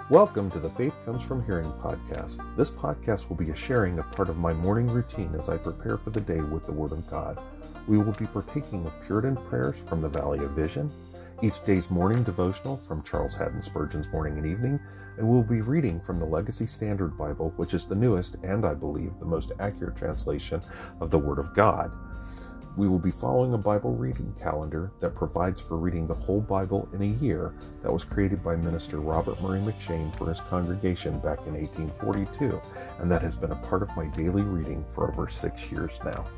Welcome to the Faith Comes From Hearing podcast. This podcast will be a sharing of part of my morning routine as I prepare for the day with the Word of God. We will be partaking of Puritan prayers from the Valley of Vision, each day's morning devotional from Charles Haddon Spurgeon's Morning and Evening, and we'll be reading from the Legacy Standard Bible, which is the newest and, I believe, the most accurate translation of the Word of God. We will be following a Bible reading calendar that provides for reading the whole Bible in a year that was created by Minister Robert Murray McCheyne for his congregation back in 1842, and that has been a part of my daily reading for over 6 years now.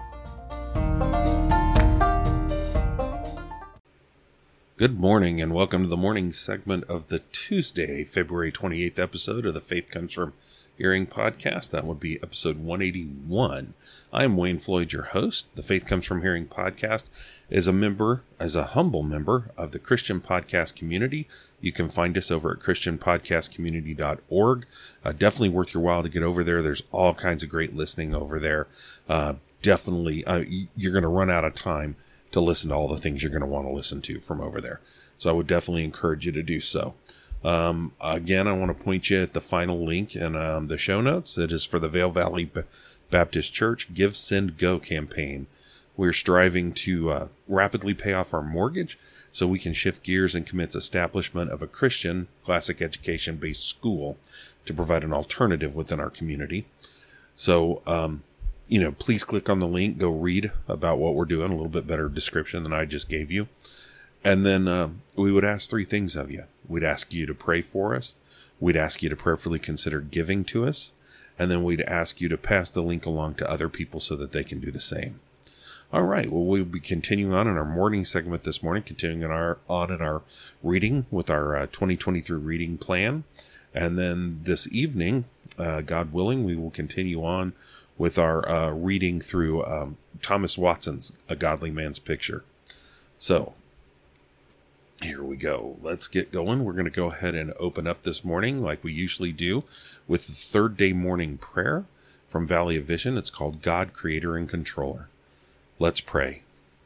Good morning and welcome to the morning segment of the Tuesday, February 28th episode of the Faith Comes From Hearing podcast. That would be episode 181. I am Wayne Floyd, your host. The Faith Comes From Hearing podcast is a humble member of the Christian podcast community. You can find us over at christianpodcastcommunity.org. Definitely worth your while to get over there. There's all kinds of great listening over there. Definitely, you're going to run out of time to listen to all the things you're going to want to listen to from over there. So I would definitely encourage you to do so. Again, I want to point you at the final link in the show notes. It is for the Vail Valley Baptist Church Give, Send, Go campaign. We're striving to rapidly pay off our mortgage so we can shift gears and commence establishment of a Christian classic education-based school to provide an alternative within our community. So, please click on the link, go read about what we're doing, a little bit better description than I just gave you. And then we would ask three things of you. We'd ask you to pray for us. We'd ask you to prayerfully consider giving to us. And then we'd ask you to pass the link along to other people so that they can do the same. All right. Well, we'll be continuing on in our morning segment this morning, continuing in our reading with our 2023 reading plan. And then this evening, God willing, we will continue on with our reading through Thomas Watson's A Godly Man's Picture. So, here we go. Let's get going. We're going to go ahead and open up this morning like we usually do with the third day morning prayer from Valley of Vision. It's called God, Creator and Controller. Let's pray.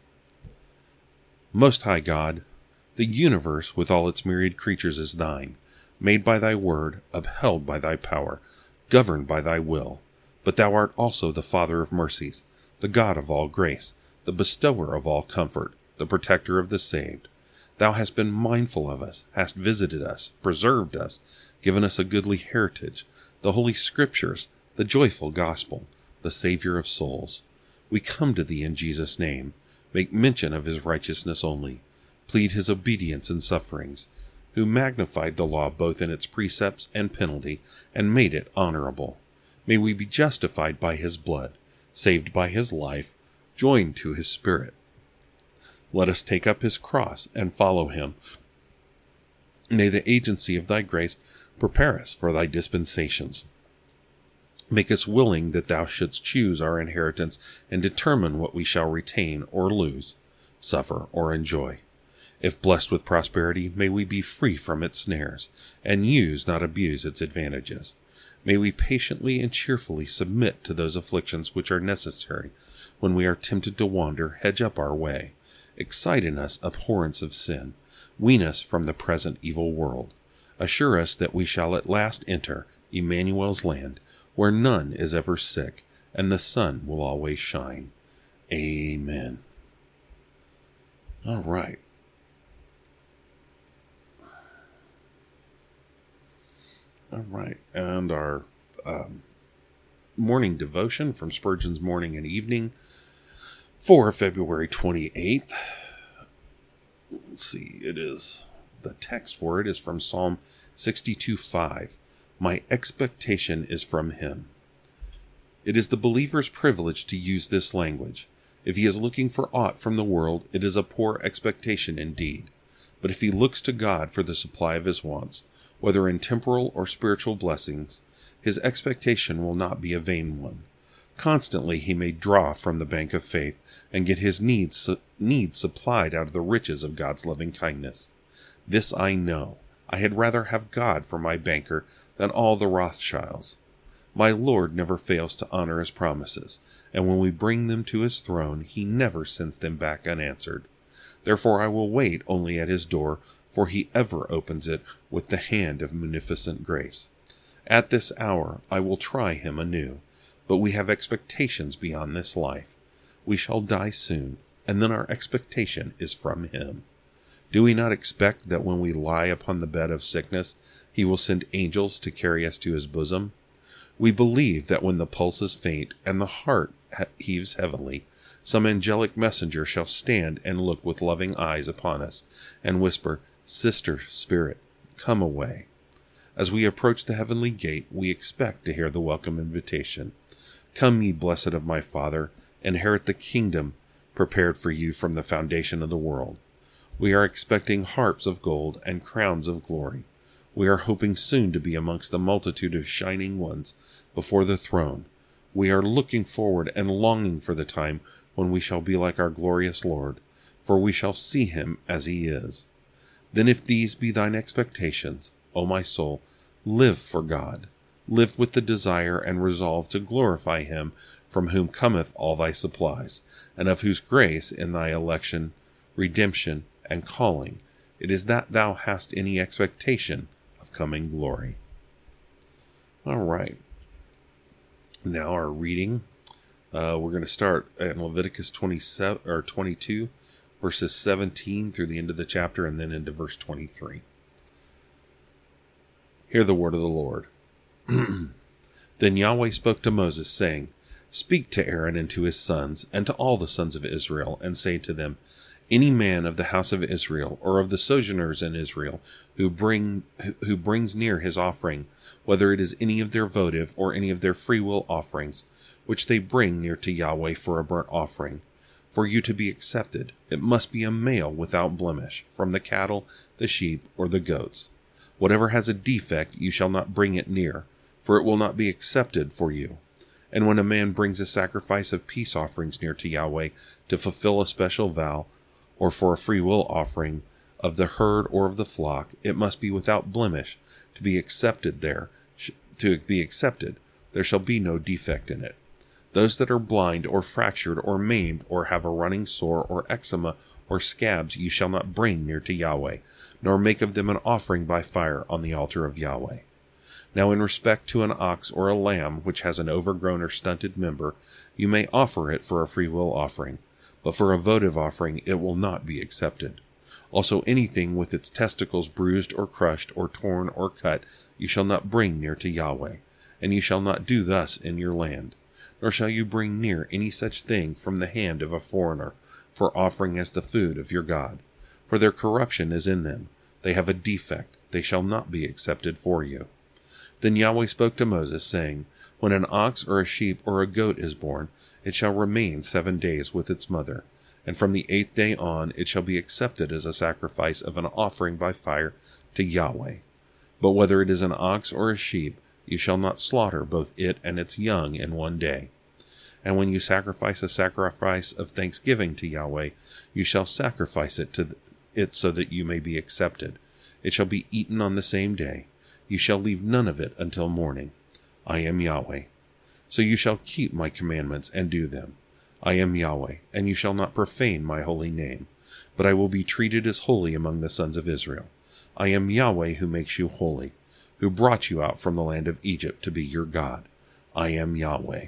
Most High God, the universe with all its myriad creatures is thine, made by thy word, upheld by thy power, governed by thy will. But thou art also the Father of mercies, the God of all grace, the bestower of all comfort, the protector of the saved. Thou hast been mindful of us, hast visited us, preserved us, given us a goodly heritage, the holy scriptures, the joyful gospel, the Savior of souls. We come to thee in Jesus' name, make mention of his righteousness only, plead his obedience and sufferings, who magnified the law both in its precepts and penalty, and made it honorable. May we be justified by his blood, saved by his life, joined to his spirit. Let us take up his cross and follow him. May the agency of thy grace prepare us for thy dispensations. Make us willing that thou shouldst choose our inheritance and determine what we shall retain or lose, suffer or enjoy. If blessed with prosperity, may we be free from its snares, and use, not abuse, its advantages. May we patiently and cheerfully submit to those afflictions which are necessary. When we are tempted to wander, hedge up our way. Excite in us abhorrence of sin. Wean us from the present evil world. Assure us that we shall at last enter Emmanuel's land, where none is ever sick, and the sun will always shine. Amen. All right. And our morning devotion from Spurgeon's Morning and Evening for February 28th. Let's see, the text for it is from Psalm 62:5. My expectation is from him. It is the believer's privilege to use this language. If he is looking for aught from the world, it is a poor expectation indeed. But if he looks to God for the supply of his wants, whether in temporal or spiritual blessings, his expectation will not be a vain one. Constantly he may draw from the bank of faith and get his needs supplied out of the riches of God's loving kindness. This I know. I had rather have God for my banker than all the Rothschilds. My Lord never fails to honor his promises, and when we bring them to his throne, he never sends them back unanswered. Therefore I will wait only at his door for he ever opens it with the hand of munificent grace. At this hour I will try him anew, but we have expectations beyond this life. We shall die soon, and then our expectation is from him. Do we not expect that when we lie upon the bed of sickness, he will send angels to carry us to his bosom? We believe that when the pulses faint and the heart heaves heavily, some angelic messenger shall stand and look with loving eyes upon us, and whisper, "Sister Spirit, come away." As we approach the heavenly gate, we expect to hear the welcome invitation, "Come, ye blessed of my Father, inherit the kingdom prepared for you from the foundation of the world." We are expecting harps of gold and crowns of glory. We are hoping soon to be amongst the multitude of shining ones before the throne. We are looking forward and longing for the time when we shall be like our glorious Lord, for we shall see him as he is. Then if these be thine expectations, O my soul, live for God. Live with the desire and resolve to glorify him from whom cometh all thy supplies, and of whose grace in thy election, redemption, and calling it is that thou hast any expectation of coming glory. All right. Now our reading. We're going to start in Leviticus 22, verses 17 through the end of the chapter, and then into verse 23. Hear the word of the Lord. Then Yahweh spoke to Moses, saying, Speak to Aaron and to his sons, and to all the sons of Israel, and say to them, Any man of the house of Israel, or of the sojourners in Israel, who brings near his offering, whether it is any of their votive or any of their freewill offerings, which they bring near to Yahweh for a burnt offering, for you to be accepted, it must be a male without blemish, from the cattle, the sheep, or the goats. Whatever has a defect, you shall not bring it near, for it will not be accepted for you. And when a man brings a sacrifice of peace offerings near to Yahweh to fulfill a special vow, or for a freewill offering of the herd or of the flock, it must be without blemish to be accepted there. There shall be no defect in it. Those that are blind or fractured or maimed or have a running sore or eczema or scabs you shall not bring near to Yahweh, nor make of them an offering by fire on the altar of Yahweh. Now in respect to an ox or a lamb which has an overgrown or stunted member, you may offer it for a freewill offering, but for a votive offering it will not be accepted. Also anything with its testicles bruised or crushed or torn or cut you shall not bring near to Yahweh, and you shall not do thus in your land. Nor shall you bring near any such thing from the hand of a foreigner, for offering as the food of your God. For their corruption is in them. They have a defect. They shall not be accepted for you. Then Yahweh spoke to Moses, saying, When an ox or a sheep or a goat is born, it shall remain 7 days with its mother, and from the 8th day on it shall be accepted as a sacrifice of an offering by fire to Yahweh. But whether it is an ox or a sheep, you shall not slaughter both it and its young in 1 day. And when you sacrifice a sacrifice of thanksgiving to Yahweh, you shall sacrifice it to it so that you may be accepted. It shall be eaten on the same day. You shall leave none of it until morning. I am Yahweh. So you shall keep my commandments and do them. I am Yahweh, and you shall not profane my holy name, but I will be treated as holy among the sons of Israel. I am Yahweh who makes you holy, who brought you out from the land of Egypt to be your God. I am Yahweh.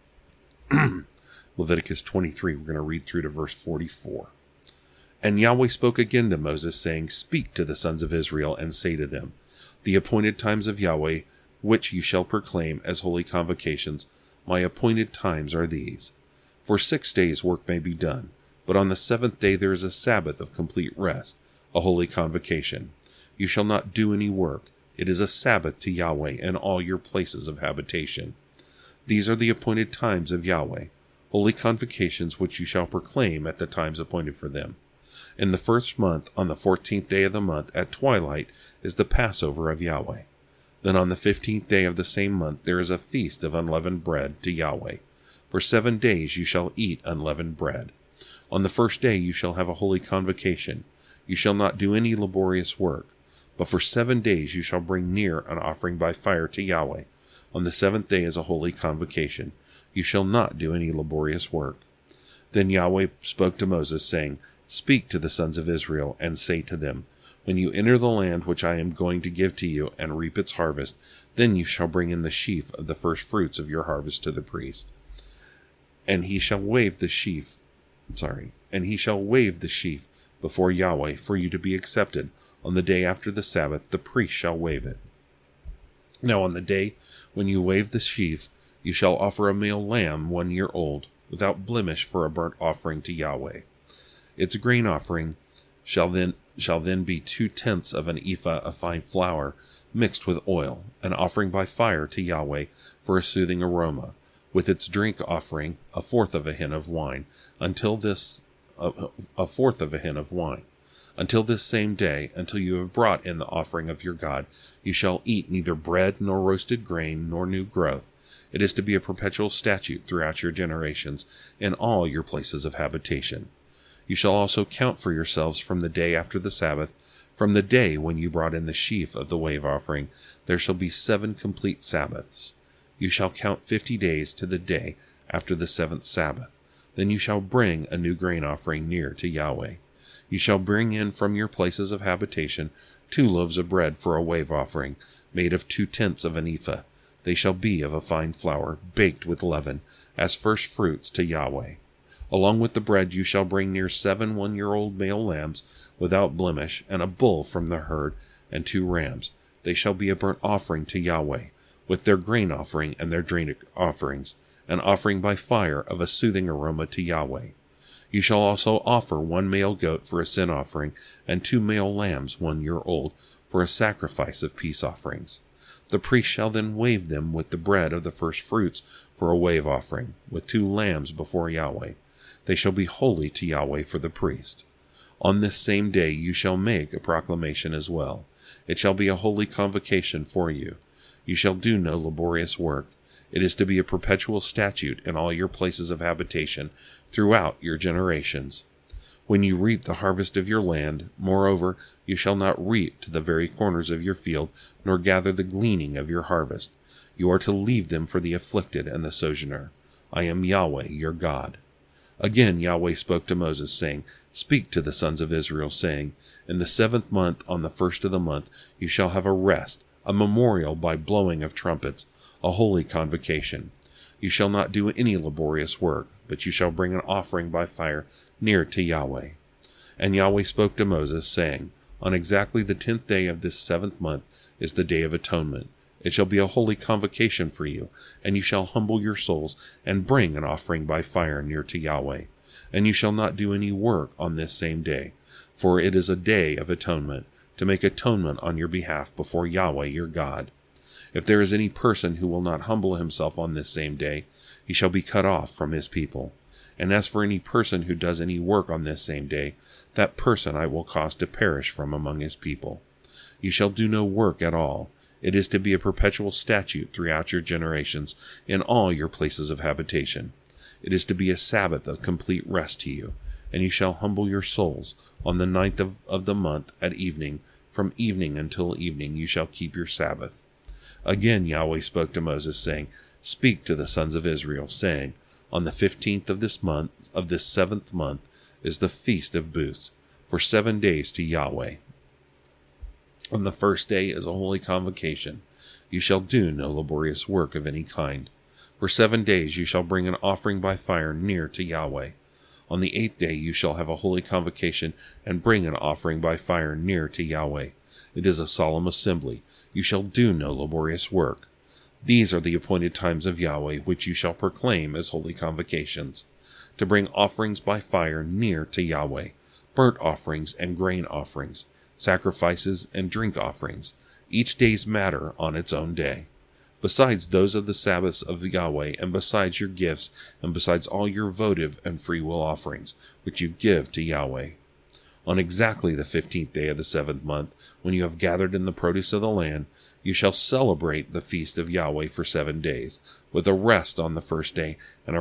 Leviticus 23, we're going to read through to verse 44. And Yahweh spoke again to Moses, saying, Speak to the sons of Israel, and say to them, The appointed times of Yahweh, which you shall proclaim as holy convocations, my appointed times are these. For 6 days work may be done, but on the 7th day there is a Sabbath of complete rest, a holy convocation. You shall not do any work. It is a Sabbath to Yahweh in all your places of habitation. These are the appointed times of Yahweh, holy convocations which you shall proclaim at the times appointed for them. In the 1st month, on the 14th day of the month, at twilight, is the Passover of Yahweh. Then on the 15th day of the same month there is a feast of unleavened bread to Yahweh. For 7 days you shall eat unleavened bread. On the 1st day you shall have a holy convocation. You shall not do any laborious work. But for 7 days you shall bring near an offering by fire to Yahweh. On the 7th day is a holy convocation. You shall not do any laborious work. Then Yahweh spoke to Moses, saying, Speak to the sons of Israel, and say to them, When you enter the land which I am going to give to you, and reap its harvest, then you shall bring in the sheaf of the first fruits of your harvest to the priest. And he shall wave the sheaf before Yahweh for you to be accepted. On the day after the Sabbath, the priest shall wave it. Now on the day when you wave the sheaf, you shall offer a male lamb 1 year old, without blemish, for a burnt offering to Yahweh. Its grain offering shall then be 2/10 of an ephah of fine flour mixed with oil, an offering by fire to Yahweh for a soothing aroma, with its drink offering 1/4 of a hin of wine, until this same day, until you have brought in the offering of your God. You shall eat neither bread nor roasted grain nor new growth. It is to be a perpetual statute throughout your generations in all your places of habitation. You shall also count for yourselves from the day after the Sabbath, from the day when you brought in the sheaf of the wave offering, there shall be 7 complete Sabbaths. You shall count 50 days to the day after the 7th Sabbath. Then you shall bring a new grain offering near to Yahweh. You shall bring in from your places of habitation 2 loaves of bread for a wave offering, made of 2/10 of an ephah. They shall be of a fine flour, baked with leaven, as first fruits to Yahweh. Along with the bread you shall bring near 7 one-year-old male lambs without blemish, and a bull from the herd, and 2 rams. They shall be a burnt offering to Yahweh, with their grain offering and their drink offerings, an offering by fire of a soothing aroma to Yahweh. You shall also offer 1 male goat for a sin offering, and 2 male lambs 1 year old, for a sacrifice of peace offerings. The priest shall then wave them with the bread of the first fruits for a wave offering, with 2 lambs before Yahweh. They shall be holy to Yahweh for the priest. On this same day you shall make a proclamation as well. It shall be a holy convocation for you. You shall do no laborious work. It is to be a perpetual statute in all your places of habitation throughout your generations. When you reap the harvest of your land, moreover, you shall not reap to the very corners of your field, nor gather the gleaning of your harvest. You are to leave them for the afflicted and the sojourner. I am Yahweh your God. Again Yahweh spoke to Moses, saying, Speak to the sons of Israel, saying, In the 7th month, on the 1st of the month, you shall have a rest, a memorial by blowing of trumpets, a holy convocation. You shall not do any laborious work, but you shall bring an offering by fire near to Yahweh. And Yahweh spoke to Moses, saying, On exactly the 10th day of this 7th month is the Day of Atonement. It shall be a holy convocation for you, and you shall humble your souls, and bring an offering by fire near to Yahweh. And you shall not do any work on this same day, for it is a day of atonement, to make atonement on your behalf before Yahweh your God. If there is any person who will not humble himself on this same day, he shall be cut off from his people. And as for any person who does any work on this same day, that person I will cause to perish from among his people. You shall do no work at all. It is to be a perpetual statute throughout your generations in all your places of habitation. It is to be a Sabbath of complete rest to you, and you shall humble your souls. On the 9th of the month at evening, from evening until evening, you shall keep your Sabbath. Again Yahweh spoke to Moses, saying, Speak to the sons of Israel, saying, On the 15th of this 7th month is the feast of booths, for 7 days to Yahweh. On the first day is a holy convocation. You shall do no laborious work of any kind. For 7 days you shall bring an offering by fire near to Yahweh. On the 8th day you shall have a holy convocation, and bring an offering by fire near to Yahweh. It is a solemn assembly. You shall do no laborious work. These are the appointed times of Yahweh, which you shall proclaim as holy convocations, to bring offerings by fire near to Yahweh, burnt offerings and grain offerings, sacrifices and drink offerings, each day's matter on its own day, besides those of the Sabbaths of Yahweh, and besides your gifts, and besides all your votive and freewill offerings, which you give to Yahweh. On exactly the 15th day of the 7th month, when you have gathered in the produce of the land, you shall celebrate the feast of Yahweh for 7 days, with a rest on the first day, and a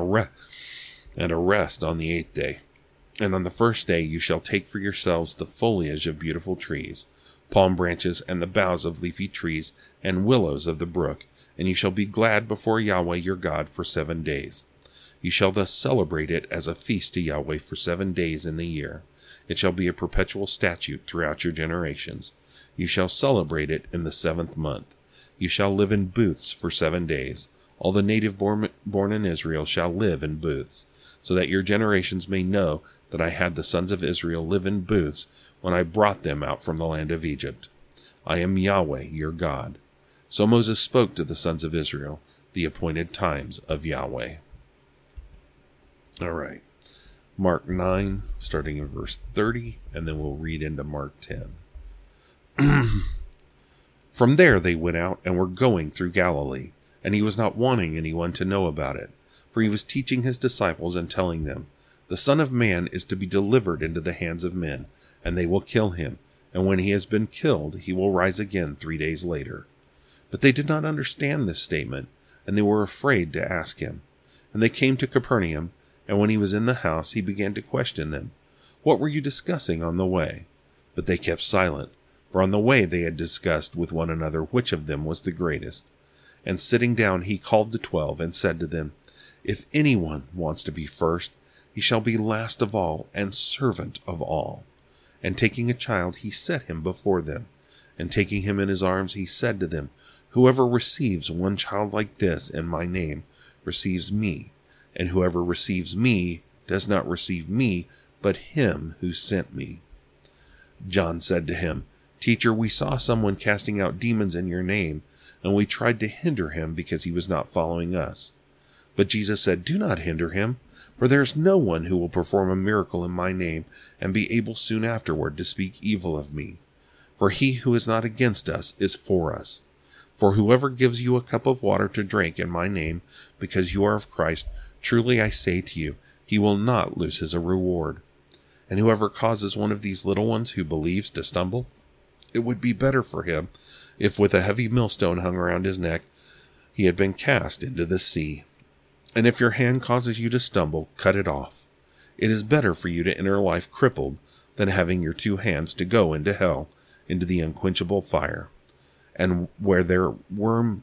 rest on the 8th day. And on the first day you shall take for yourselves the foliage of beautiful trees, palm branches, and the boughs of leafy trees, and willows of the brook, and you shall be glad before Yahweh your God for 7 days. You shall thus celebrate it as a feast to Yahweh for 7 days in the year. It shall be a perpetual statute throughout your generations. You shall celebrate it in the 7th month. You shall live in booths for 7 days. All the native born in Israel shall live in booths, so that your generations may know that I had the sons of Israel live in booths when I brought them out from the land of Egypt. I am Yahweh, your God. So Moses spoke to the sons of Israel the appointed times of Yahweh. All right. Mark 9, starting in verse 30, and then we'll read into Mark 10. From there they went out and were going through Galilee, and he was not wanting anyone to know about it, for he was teaching his disciples and telling them, The Son of Man is to be delivered into the hands of men, and they will kill him, and when he has been killed, he will rise again 3 days later. But they did not understand this statement, and they were afraid to ask him. And they came to Capernaum, and when he was in the house, he began to question them. What were you discussing on the way? But they kept silent, for on the way they had discussed with one another which of them was the greatest. And sitting down, he called the 12 and said to them, If anyone wants to be first, he shall be last of all and servant of all. And taking a child, he set him before them. And taking him in his arms, he said to them, Whoever receives one child like this in my name receives me, and whoever receives me does not receive me, but him who sent me. John said to him, Teacher, we saw someone casting out demons in your name, and we tried to hinder him because he was not following us. But Jesus said, Do not hinder him, for there is no one who will perform a miracle in my name and be able soon afterward to speak evil of me. For he who is not against us is for us. For whoever gives you a cup of water to drink in my name, because you are of Christ, truly I say to you, he will not lose his reward. And whoever causes one of these little ones who believes to stumble, it would be better for him if with a heavy millstone hung around his neck he had been cast into the sea. And if your hand causes you to stumble, cut it off. It is better for you to enter life crippled than having your 2 hands to go into hell, into the unquenchable fire. And where their worm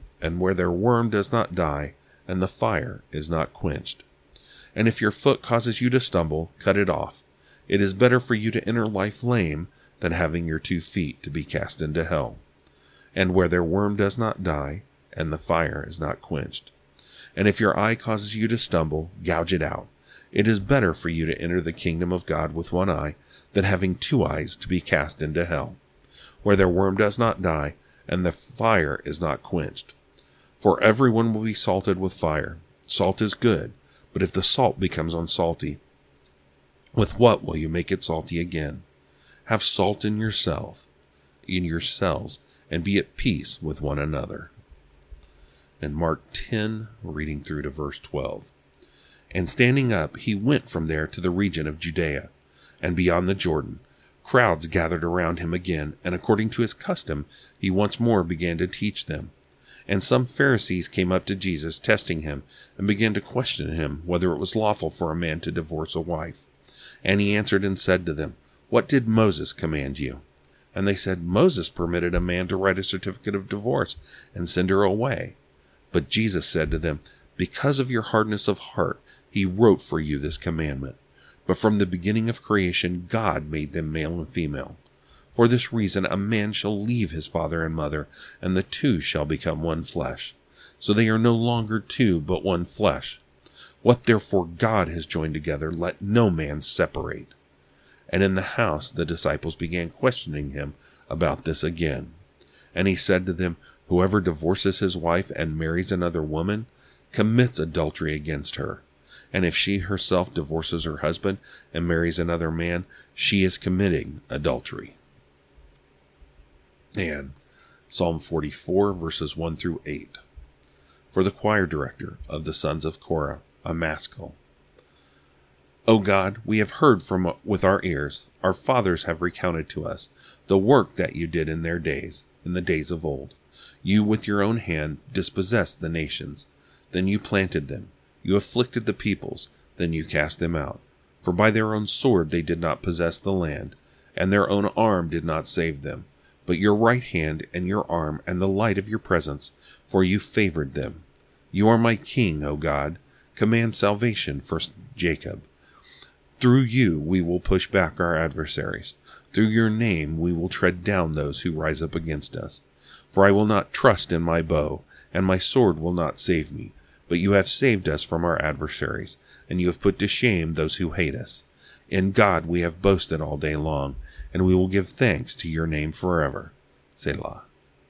does not die, and the fire is not quenched. And if your foot causes you to stumble, cut it off. It is better for you to enter life lame than having your 2 feet to be cast into hell. And where their worm does not die, and the fire is not quenched. And if your eye causes you to stumble, gouge it out. It is better for you to enter the kingdom of God with 1 eye than having 2 eyes to be cast into hell, where their worm does not die, and the fire is not quenched. For everyone will be salted with fire. Salt is good, but if the salt becomes unsalty, with what will you make it salty again? Have salt in yourselves, and be at peace with one another. In Mark 10, reading through to verse 12. And standing up, he went from there to the region of Judea, and beyond the Jordan. Crowds gathered around him again, and according to his custom, he once more began to teach them. And some Pharisees came up to Jesus, testing him, and began to question him whether it was lawful for a man to divorce a wife. And he answered and said to them, What did Moses command you? And they said, Moses permitted a man to write a certificate of divorce and send her away. But Jesus said to them, Because of your hardness of heart, he wrote for you this commandment. But from the beginning of creation, God made them male and female. For this reason, a man shall leave his father and mother, and the 2 shall become one flesh. So they are no longer 2, but one flesh. What therefore God has joined together, let no man separate. And in the house the disciples began questioning him about this again. And he said to them, Whoever divorces his wife and marries another woman commits adultery against her. And if she herself divorces her husband and marries another man, she is committing adultery. And Psalm 44, verses 1 through 8. For the choir director of the sons of Korah, a maskil. O God, we have heard with our ears, our fathers have recounted to us, the work that you did in their days, in the days of old. You with your own hand dispossessed the nations. Then you planted them. You afflicted the peoples. Then you cast them out. For by their own sword they did not possess the land, and their own arm did not save them. But your right hand and your arm and the light of your presence, for you favored them. You are my king, O God. command salvation for Jacob. Through you we will push back our adversaries. Through your name we will tread down those who rise up against us. For I will not trust in my bow, and my sword will not save me. But you have saved us from our adversaries, and you have put to shame those who hate us. In God we have boasted all day long, and we will give thanks to your name forever. Selah.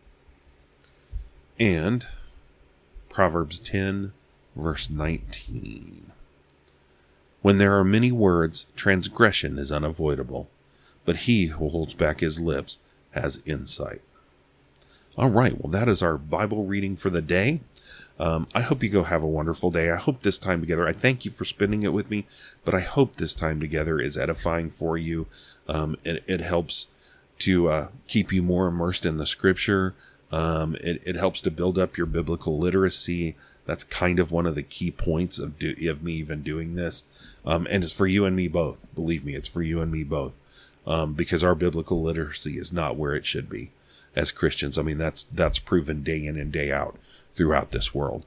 And Proverbs 10, verse 19. When there are many words, transgression is unavoidable, but he who holds back his lips has insight. All right, well, that is our Bible reading for the day. I hope you go have a wonderful day. I hope this time together, I thank you for spending it with me, but I hope this time together is edifying for you. It helps to keep you more immersed in the Scripture. It helps to build up your biblical literacy. That's kind of one of the key points of me even doing this. And it's for you and me both. Believe me, it's for you and me both. Because our biblical literacy is not where it should be as Christians. I mean, that's proven day in and day out throughout this world.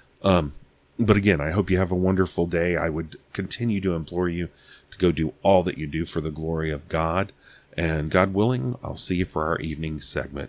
But again, I hope you have a wonderful day. I would continue to implore you to go do all that you do for the glory of God. And God willing, I'll see you for our evening segment.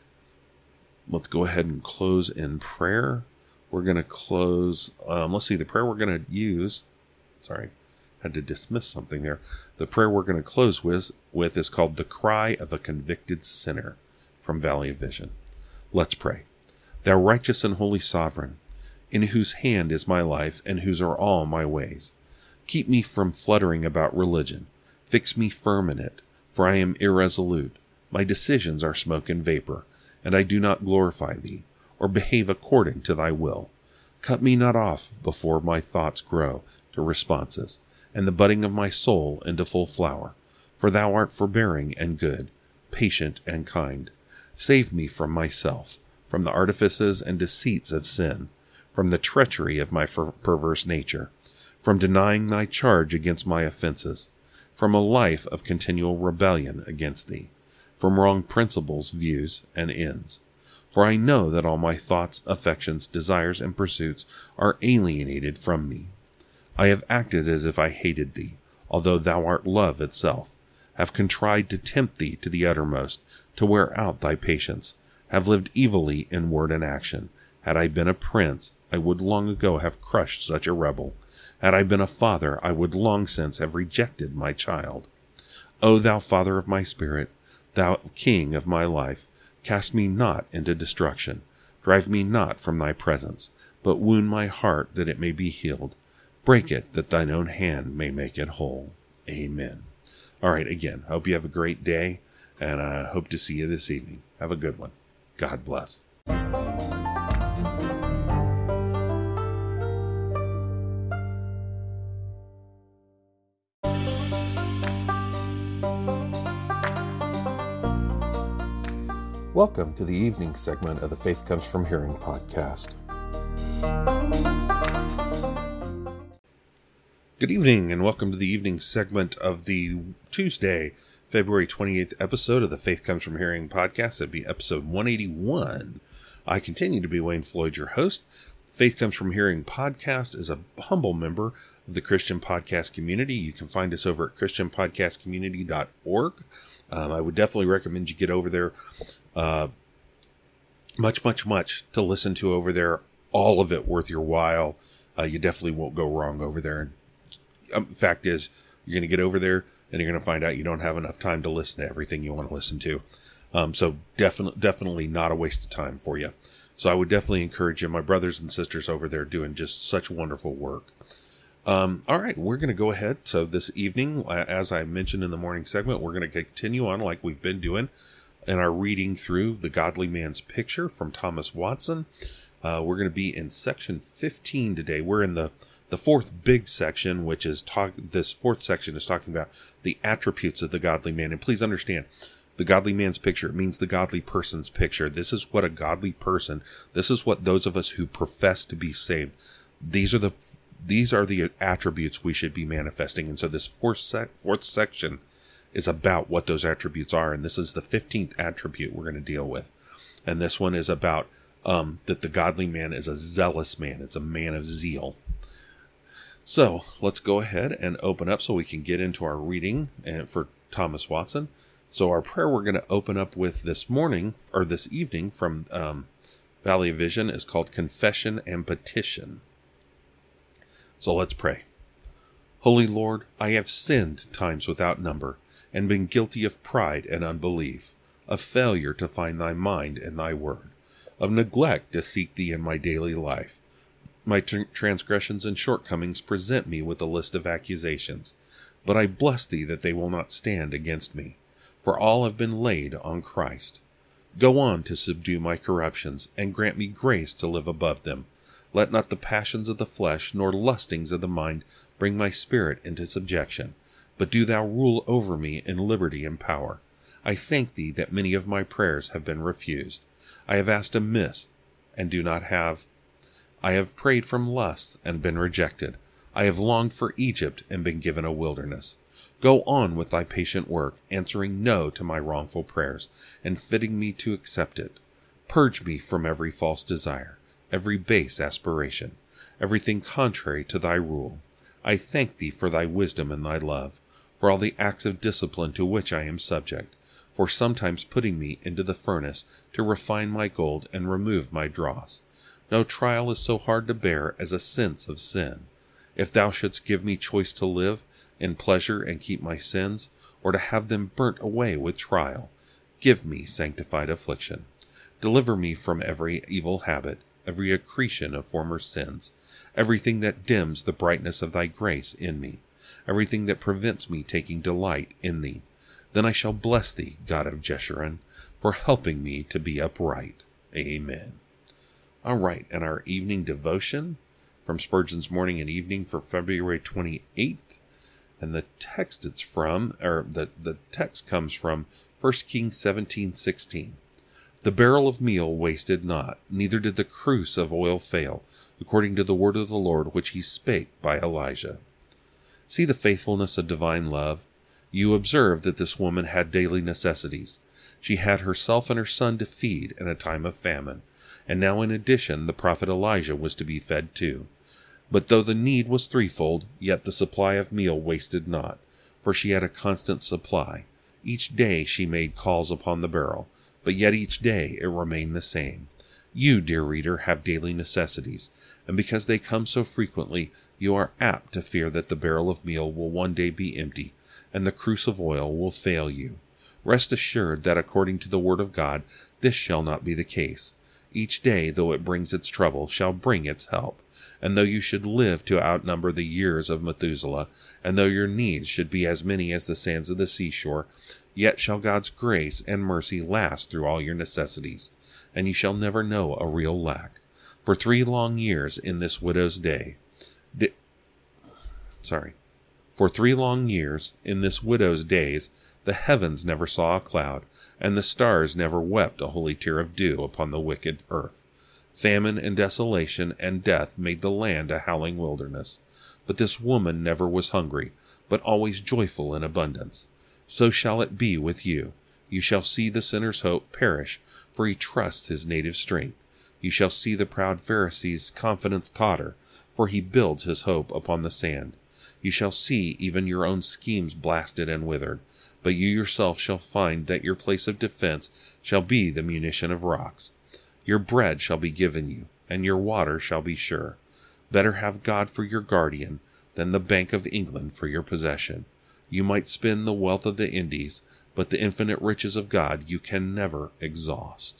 Let's go ahead and close in prayer. We're going to close, let's see, the prayer we're going to use, sorry, had to dismiss something there. The prayer we're going to close with is called The Cry of a Convicted Sinner from Valley of Vision. Let's pray. Thou righteous and holy sovereign, in whose hand is my life and whose are all my ways. Keep me from fluttering about religion. Fix me firm in it, for I am irresolute. My decisions are smoke and vapor, and I do not glorify thee, or behave according to thy will. Cut me not off before my thoughts grow to responses, and the budding of my soul into full flower. For thou art forbearing and good, patient and kind. Save me from myself, from the artifices and deceits of sin, from the treachery of my perverse nature, from denying thy charge against my offenses, from a life of continual rebellion against thee, from wrong principles, views, and ends. For I know that all my thoughts, affections, desires, and pursuits are alienated from me. I have acted as if I hated thee, although thou art love itself, have contrived to tempt thee to the uttermost, to wear out thy patience, have lived evilly in word and action. Had I been a prince, I would long ago have crushed such a rebel. Had I been a father, I would long since have rejected my child. O thou Father of my spirit, thou King of my life, cast me not into destruction. Drive me not from thy presence, but wound my heart that it may be healed. Break it that thine own hand may make it whole. Amen. All right, again, I hope you have a great day, and I hope to see you this evening. Have a good one. God bless. Welcome to the evening segment of the Faith Comes From Hearing podcast. Good evening, and welcome to the evening segment of the Tuesday, February 28th episode of the Faith Comes From Hearing podcast. That'd be episode 181. I continue to be Wayne Floyd, your host. Faith Comes From Hearing podcast is a humble member of the Christian podcast community. You can find us over at christianpodcastcommunity.org. I would definitely recommend you get over there. Much to listen to over there. All of it worth your while. You definitely won't go wrong over there. Fact is, you're going to get over there and you're going to find out you don't have enough time to listen to everything you want to listen to. So definitely not a waste of time for you. So I would definitely encourage you, my brothers and sisters over there doing just such wonderful work. All right, we're going to go ahead. So this evening, as I mentioned in the morning segment, we're going to continue on like we've been doing in our reading through The Godly Man's Picture from Thomas Watson. We're going to be in section 15 today. We're in the fourth big section, which is this fourth section is talking about the attributes of the godly man. And please understand, the godly man's picture, it means the godly person's picture. This is what a godly person, this is what those of us who profess to be saved, these are the attributes we should be manifesting. And so this fourth section is about what those attributes are. And this is the 15th attribute we're going to deal with. And this one is about that the godly man is a zealous man. It's a man of zeal. So let's go ahead and open up so we can get into our reading for Thomas Watson. So our prayer we're going to open up with this morning or this evening from Valley of Vision is called Confession and Petition. So let's pray. Holy Lord, I have sinned times without number and been guilty of pride and unbelief, of failure to find thy mind and thy word, of neglect to seek thee in my daily life. My transgressions and shortcomings present me with a list of accusations, but I bless thee that they will not stand against me, for all have been laid on Christ. Go on to subdue my corruptions, and grant me grace to live above them. Let not the passions of the flesh nor lustings of the mind bring my spirit into subjection, but do thou rule over me in liberty and power. I thank thee that many of my prayers have been refused. I have asked amiss, and do not have. I have prayed from lusts and been rejected. I have longed for Egypt and been given a wilderness. Go on with thy patient work, answering no to my wrongful prayers, and fitting me to accept it. Purge me from every false desire, every base aspiration, everything contrary to thy rule. I thank thee for thy wisdom and thy love, for all the acts of discipline to which I am subject, for sometimes putting me into the furnace to refine my gold and remove my dross. No trial is so hard to bear as a sense of sin. If thou shouldst give me choice to live in pleasure and keep my sins, or to have them burnt away with trial, give me sanctified affliction. Deliver me from every evil habit, every accretion of former sins, everything that dims the brightness of thy grace in me, everything that prevents me taking delight in thee. Then I shall bless thee, God of Jeshurun, for helping me to be upright. Amen. All right, and our evening devotion from Spurgeon's Morning and Evening for February 28th. And the text it's from, or the text comes from 1 Kings 17:16. The barrel of meal wasted not, neither did the cruse of oil fail, according to the word of the Lord which he spake by Elijah. See the faithfulness of divine love. You observe that this woman had daily necessities. She had herself and her son to feed in a time of famine, and now in addition the prophet Elijah was to be fed too. But though the need was threefold, yet the supply of meal wasted not, for she had a constant supply. Each day she made calls upon the barrel, but yet each day it remained the same. You, dear reader, have daily necessities, and because they come so frequently, you are apt to fear that the barrel of meal will one day be empty, and the cruse of oil will fail you. Rest assured that according to the word of God, this shall not be the case. Each day, though it brings its trouble, shall bring its help. And though you should live to outnumber the years of Methuselah, and though your needs should be as many as the sands of the seashore, yet shall God's grace and mercy last through all your necessities, and you shall never know a real lack. For 3 long years in this widow's days, the heavens never saw a cloud, and the stars never wept a holy tear of dew upon the wicked earth. Famine and desolation and death made the land a howling wilderness. But this woman never was hungry, but always joyful in abundance. So shall it be with you. You shall see the sinner's hope perish, for he trusts his native strength. You shall see the proud Pharisee's confidence totter, for he builds his hope upon the sand. You shall see even your own schemes blasted and withered, but you yourself shall find that your place of defense shall be the munition of rocks. Your bread shall be given you, and your water shall be sure. Better have God for your guardian than the Bank of England for your possession. You might spend the wealth of the Indies, but the infinite riches of God you can never exhaust.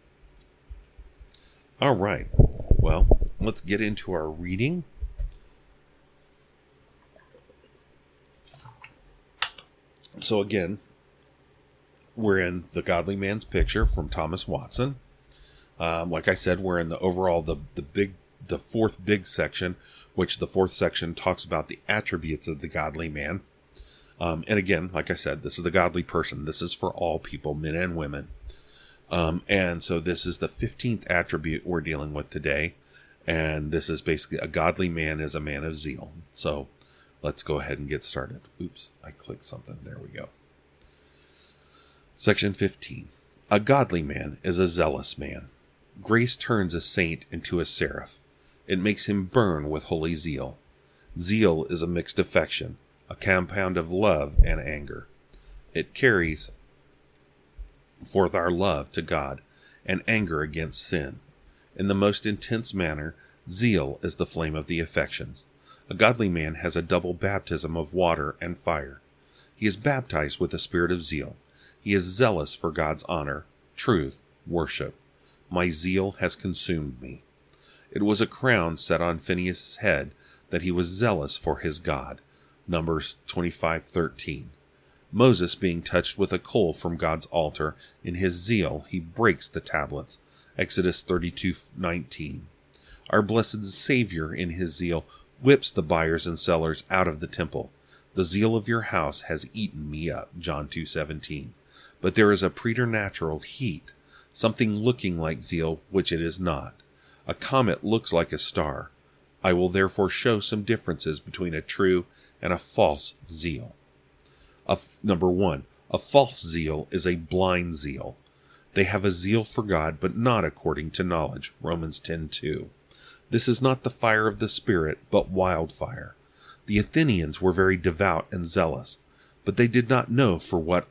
All right, well, let's get into our reading. So again, we're in The Godly Man's Picture from Thomas Watson. Like I said, we're in the overall, the fourth big section, which the fourth section talks about the attributes of the godly man. And again, like I said, this is the godly person. This is for all people, men and women. And so this is the 15th attribute we're dealing with today. And this is basically a godly man is a man of zeal. So let's go ahead and get started. Oops, I clicked something. There we go. Section 15. A godly man is a zealous man. Grace turns a saint into a seraph. It makes him burn with holy zeal. Zeal is a mixed affection, a compound of love and anger. It carries forth our love to God and anger against sin. In the most intense manner, zeal is the flame of the affections. A godly man has a double baptism of water and fire. He is baptized with the spirit of zeal. He is zealous for God's honor, truth, worship. My zeal has consumed me. It was a crown set on Phinehas' head that he was zealous for his God. Numbers 25:13. Moses, being touched with a coal from God's altar, in his zeal he breaks the tablets. Exodus 32:19. Our blessed Savior, in his zeal, whips the buyers and sellers out of the temple. The zeal of your house has eaten me up. John 2:17. But there is a preternatural heat, something looking like zeal, which it is not. A comet looks like a star. I will therefore show some differences between a true and a false zeal. Number 1. A false zeal is a blind zeal. They have a zeal for God, but not according to knowledge. Romans 10:2. This is not the fire of the Spirit, but wildfire. The Athenians were very devout and zealous, but they did not know for what.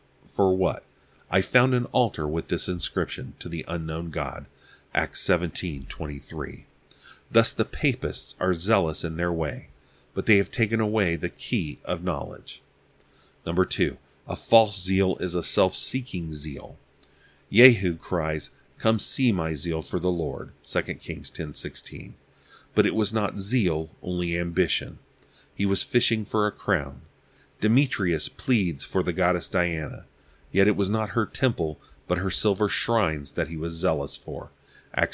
I found an altar with this inscription, to the unknown God. Acts 17:23. Thus the papists are zealous in their way, but they have taken away the key of knowledge. Number 2. A false zeal is a self-seeking zeal. Jehu cries, "Come see my zeal for the Lord." 2 Kings 10:16. But it was not zeal, only ambition. He was fishing for a crown. Demetrius pleads for the goddess Diana, yet it was not her temple, but her silver shrines that he was zealous for. Acts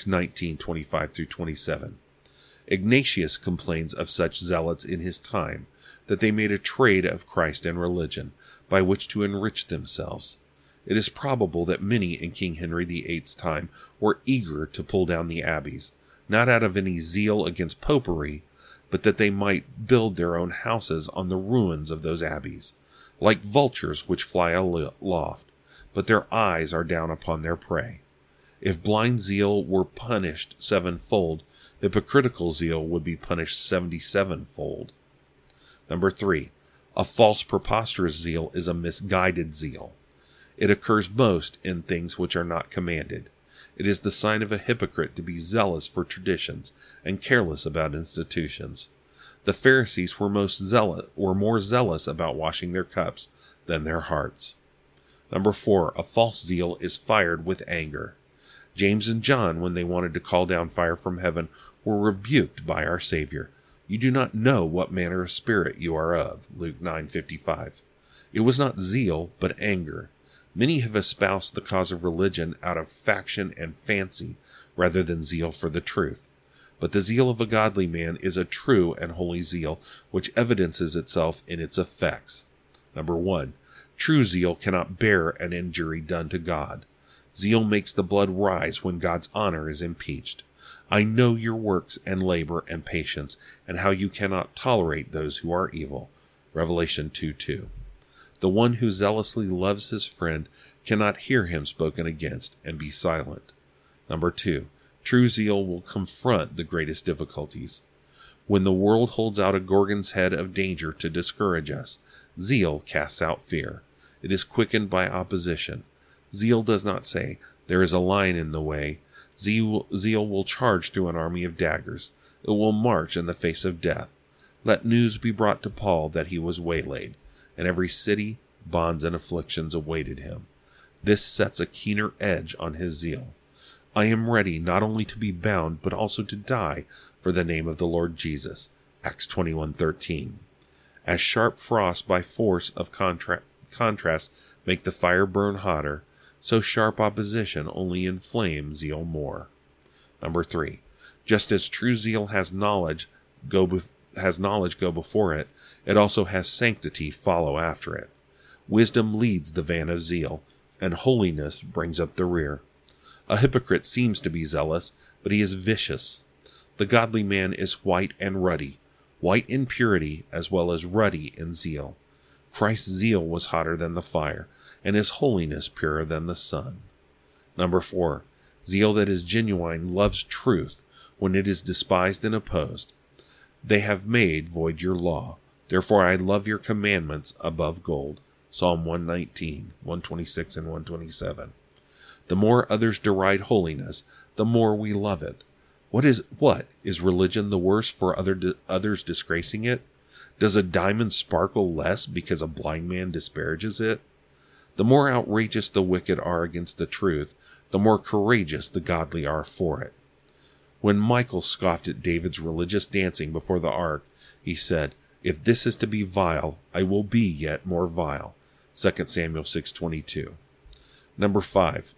19:25-27. Ignatius complains of such zealots in his time, that they made a trade of Christ and religion, by which to enrich themselves. It is probable that many in King Henry VIII's time were eager to pull down the abbeys, not out of any zeal against popery, but that they might build their own houses on the ruins of those abbeys, like vultures which fly aloft, but their eyes are down upon their prey. If blind zeal were punished 7-fold, hypocritical zeal would be punished 77-fold. Number 3. A false preposterous zeal is a misguided zeal. It occurs most in things which are not commanded. It is the sign of a hypocrite to be zealous for traditions and careless about institutions. The Pharisees were more zealous about washing their cups than their hearts. Number 4. A false zeal is fired with anger. James and John, when they wanted to call down fire from heaven, were rebuked by our Savior. You do not know what manner of spirit you are of. Luke 9:55. It was not zeal, but anger. Many have espoused the cause of religion out of faction and fancy, rather than zeal for the truth. But the zeal of a godly man is a true and holy zeal, which evidences itself in its effects. Number 1. True zeal cannot bear an injury done to God. Zeal makes the blood rise when God's honor is impeached. I know your works and labor and patience, and how you cannot tolerate those who are evil. Revelation 2:2. The one who zealously loves his friend cannot hear him spoken against and be silent. Number 2. True zeal will confront the greatest difficulties. When the world holds out a Gorgon's head of danger to discourage us, zeal casts out fear. It is quickened by opposition. Zeal does not say, "There is a lion in the way." Zeal will charge through an army of daggers. It will march in the face of death. Let news be brought to Paul that he was waylaid, and every city, bonds, and afflictions awaited him. This sets a keener edge on his zeal. I am ready not only to be bound, but also to die for the name of the Lord Jesus. Acts 21:13. As sharp frost by force of contrast make the fire burn hotter, so sharp opposition only inflames zeal more. Number 3. Just as true zeal has knowledge go before it, it also has sanctity follow after it. Wisdom leads the van of zeal, and holiness brings up the rear. A hypocrite seems to be zealous, but he is vicious. The godly man is white and ruddy, white in purity as well as ruddy in zeal. Christ's zeal was hotter than the fire, and his holiness purer than the sun. Number 4. Zeal that is genuine loves truth when it is despised and opposed. They have made void your law. Therefore I love your commandments above gold. Psalm 119, 126 and 127. The more others deride holiness, the more we love it. What is religion the worse for others disgracing it? Does a diamond sparkle less because a blind man disparages it? The more outrageous the wicked are against the truth, the more courageous the godly are for it. When Michal scoffed at David's religious dancing before the ark, he said, "If this is to be vile, I will be yet more vile." 2 Samuel 6:22. Number 5.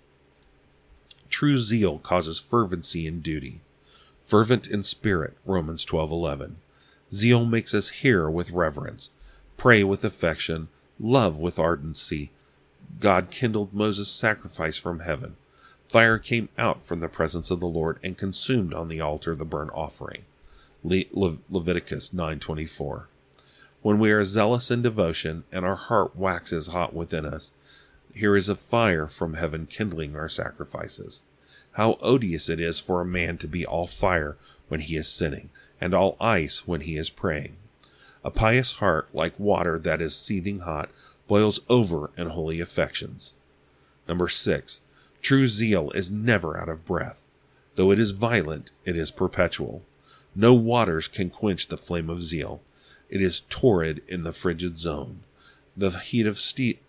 True zeal causes fervency in duty. Fervent in spirit, Romans 12:11. Zeal makes us hear with reverence, pray with affection, love with ardency. God kindled Moses' sacrifice from heaven. Fire came out from the presence of the Lord and consumed on the altar the burnt offering. Leviticus 9:24. When we are zealous in devotion and our heart waxes hot within us, here is a fire from heaven kindling our sacrifices. How odious it is for a man to be all fire when he is sinning, and all ice when he is praying. A pious heart, like water that is seething hot, boils over in holy affections. Number 6. True zeal is never out of breath. Though it is violent, it is perpetual. No waters can quench the flame of zeal. It is torrid in the frigid zone. The heat of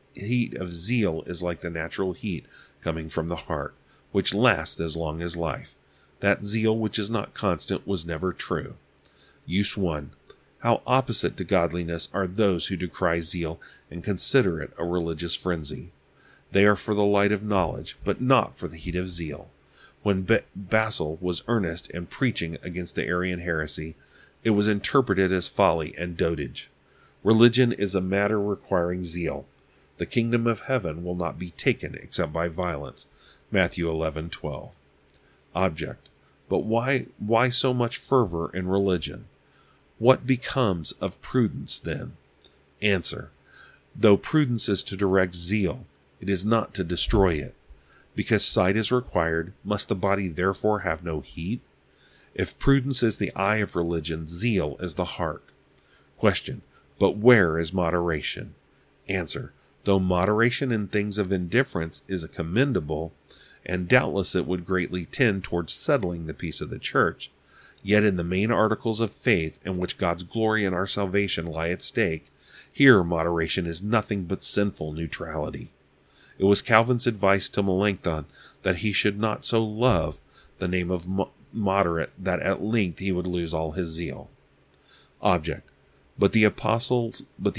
zeal is like the natural heat coming from the heart, which lasts as long as life. That zeal which is not constant was never true. Use 1. How opposite to godliness are those who decry zeal and consider it a religious frenzy. They are for the light of knowledge, but not for the heat of zeal. When Basil was earnest in preaching against the Arian heresy, it was interpreted as folly and dotage. Religion is a matter requiring zeal. The kingdom of heaven will not be taken except by violence. Matthew 11:12. Object. But why so much fervor in religion? What becomes of prudence then? Answer. Though prudence is to direct zeal, it is not to destroy it. Because sight is required, must the body therefore have no heat? If prudence is the eye of religion, zeal is the heart. Question. But where is moderation? Answer. Though moderation in things of indifference is commendable, and doubtless it would greatly tend towards settling the peace of the church, yet in the main articles of faith in which God's glory and our salvation lie at stake, here moderation is nothing but sinful neutrality. It was Calvin's advice to Melanchthon that he should not so love the name of moderate that at length he would lose all his zeal. Object. But the apostle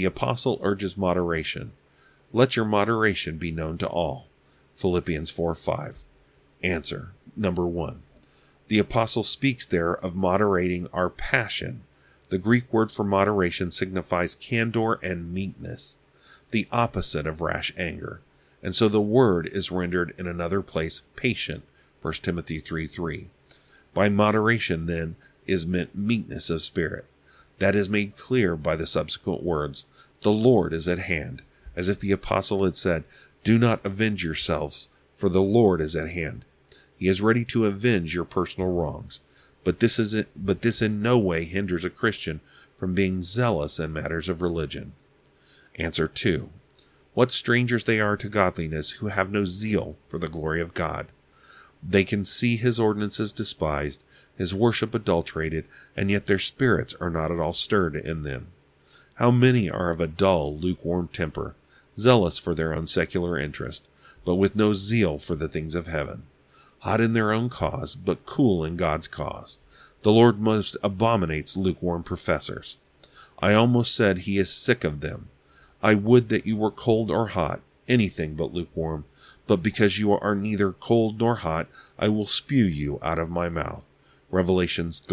urges moderation. Let your moderation be known to all. Philippians 4:5. Answer. Number 1. The apostle speaks there of moderating our passion. The Greek word for moderation signifies candor and meekness, the opposite of rash anger. And so the word is rendered in another place patient, 1 Timothy 3:3. By moderation, then, is meant meekness of spirit. That is made clear by the subsequent words, "The Lord is at hand," as if the apostle had said, "Do not avenge yourselves, for the Lord is at hand." He is ready to avenge your personal wrongs, but this in no way hinders a Christian from being zealous in matters of religion. Answer 2. What strangers they are to godliness who have no zeal for the glory of God. They can see his ordinances despised, his worship adulterated, and yet their spirits are not at all stirred in them. How many are of a dull, lukewarm temper, zealous for their own secular interest, but with no zeal for the things of heaven, hot in their own cause, but cool in God's cause. The Lord most abominates lukewarm professors. I almost said he is sick of them. I would that you were cold or hot, anything but lukewarm, but because you are neither cold nor hot, I will spew you out of my mouth. Revelations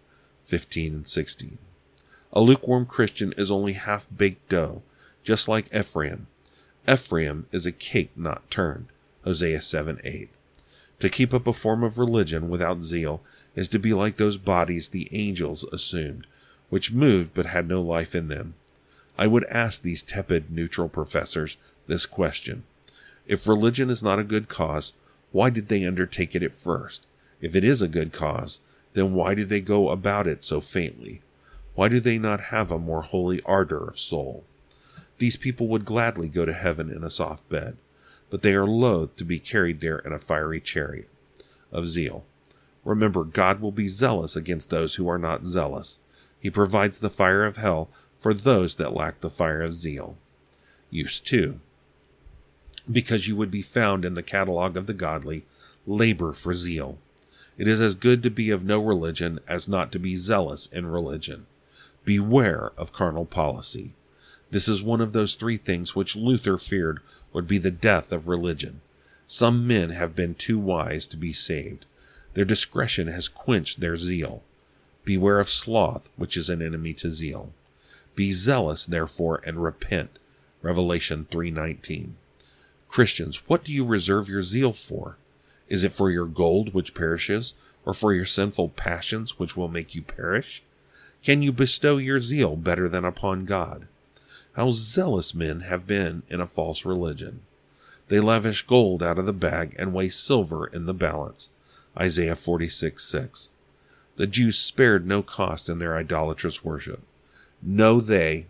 3:15 and 16. A lukewarm Christian is only half-baked dough, just like Ephraim. Ephraim is a cake not turned. Hosea 7:8. To keep up a form of religion without zeal is to be like those bodies the angels assumed, which moved but had no life in them. I would ask these tepid, neutral professors this question. If religion is not a good cause, why did they undertake it at first? If it is a good cause, then why do they go about it so faintly? Why do they not have a more holy ardor of soul? These people would gladly go to heaven in a soft bed, but they are loath to be carried there in a fiery chariot of zeal. Remember, God will be zealous against those who are not zealous. He provides the fire of hell for those that lack the fire of zeal. Use 2. Because you would be found in the catalog of the godly, labor for zeal. It is as good to be of no religion as not to be zealous in religion. Beware of carnal policy. This is one of those 3 things which Luther feared would be the death of religion. Some men have been too wise to be saved. Their discretion has quenched their zeal. Beware of sloth, which is an enemy to zeal. Be zealous, therefore, and repent. Revelation 3:19. Christians, what do you reserve your zeal for? Is it for your gold, which perishes, or for your sinful passions, which will make you perish? Can you bestow your zeal better than upon God? How zealous men have been in a false religion. They lavish gold out of the bag and weigh silver in the balance. Isaiah 46:6. The Jews spared no cost in their idolatrous worship. No, they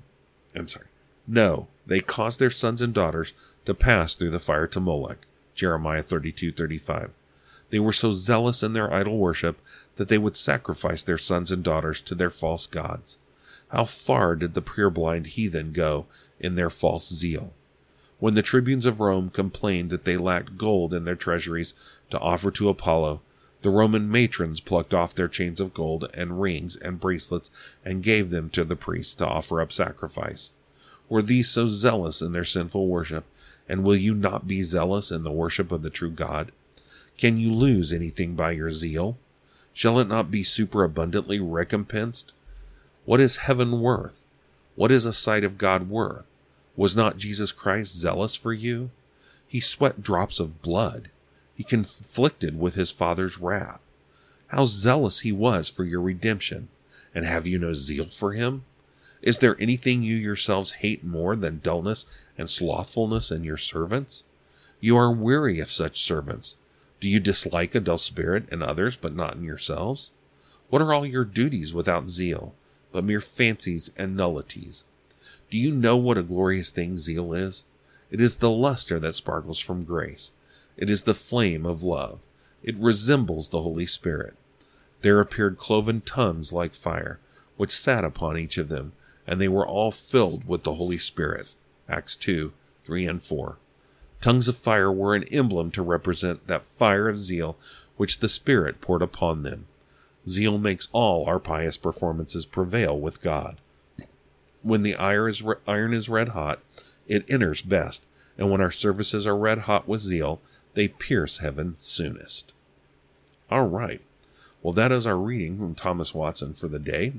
caused their sons and daughters to pass through the fire to Molech. Jeremiah 32:35. They were so zealous in their idol worship that they would sacrifice their sons and daughters to their false gods. How far did the purblind heathen go in their false zeal? When the tribunes of Rome complained that they lacked gold in their treasuries to offer to Apollo, the Roman matrons plucked off their chains of gold and rings and bracelets and gave them to the priests to offer up sacrifice. Were these so zealous in their sinful worship, and will you not be zealous in the worship of the true God? Can you lose anything by your zeal? Shall it not be superabundantly recompensed? What is heaven worth? What is a sight of God worth? Was not Jesus Christ zealous for you? He sweat drops of blood. He conflicted with his Father's wrath. How zealous he was for your redemption. And have you no zeal for him? Is there anything you yourselves hate more than dullness and slothfulness in your servants? You are weary of such servants. Do you dislike a dull spirit in others, but not in yourselves? What are all your duties without zeal, but mere fancies and nullities? Do you know what a glorious thing zeal is? It is the luster that sparkles from grace. It is the flame of love. It resembles the Holy Spirit. There appeared cloven tongues like fire, which sat upon each of them, and they were all filled with the Holy Spirit. Acts 2:3 and 4. Tongues of fire were an emblem to represent that fire of zeal which the Spirit poured upon them. Zeal makes all our pious performances prevail with God. When the iron is red hot, it enters best, and when our services are red hot with zeal, they pierce heaven soonest. All right. Well, that is our reading from Thomas Watson for the day.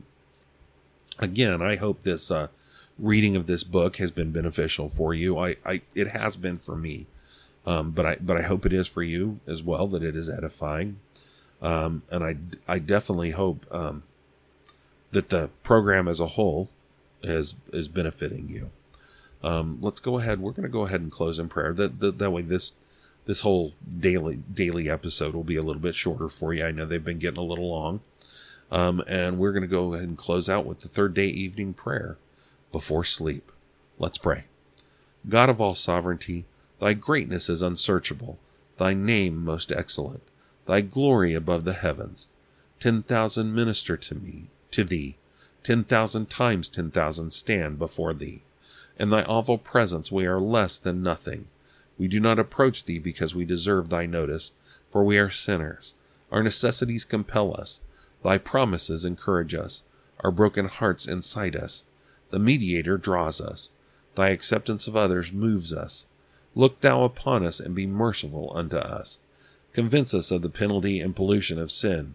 Again, I hope this reading of this book has been beneficial for you. It has been for me, but I hope it is for you as well, that it is edifying. And I definitely hope that the program as a whole is benefiting you. Let's go ahead. We're going to go ahead and close in prayer. That way this whole daily episode will be a little bit shorter for you. I know they've been getting a little long. And we're going to go ahead and close out with the third day evening prayer before sleep. Let's pray. God of all sovereignty, thy greatness is unsearchable, thy name most excellent, thy glory above the heavens. 10,000 minister to thee, 10,000 times 10,000 stand before thee. In thy awful presence we are less than nothing. We do not approach thee because we deserve thy notice, for we are sinners. Our necessities compel us. Thy promises encourage us. Our broken hearts incite us. The mediator draws us. Thy acceptance of others moves us. Look thou upon us and be merciful unto us. Convince us of the penalty and pollution of sin.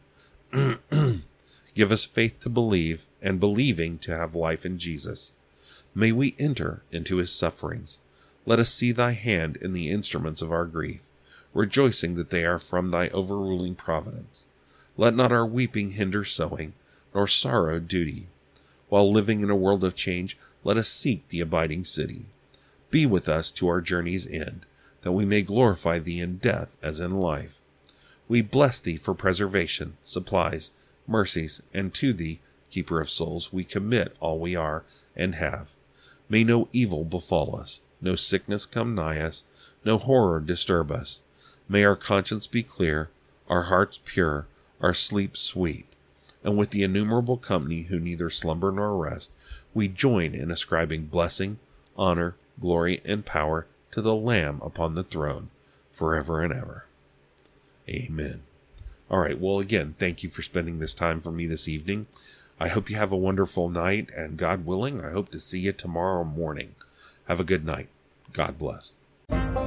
Give us faith to believe, and believing to have life in Jesus. May we enter into his sufferings. Let us see thy hand in the instruments of our grief, rejoicing that they are from thy overruling providence. Let not our weeping hinder sowing, nor sorrow duty. While living in a world of change, let us seek the abiding city. Be with us to our journey's end, that we may glorify thee in death as in life. We bless thee for preservation, supplies, mercies, and to thee keeper of souls, we commit all we are and have. May no evil befall us, no sickness come nigh us, no horror disturb us. May our conscience be clear, our hearts pure, our sleep sweet. And with the innumerable company who neither slumber nor rest, we join in ascribing blessing, honor, glory, and power to the Lamb upon the throne, forever and ever. Amen. All right, well, again, thank you for spending this time for me this evening. I hope you have a wonderful night, and God willing, I hope to see you tomorrow morning. Have a good night. God bless.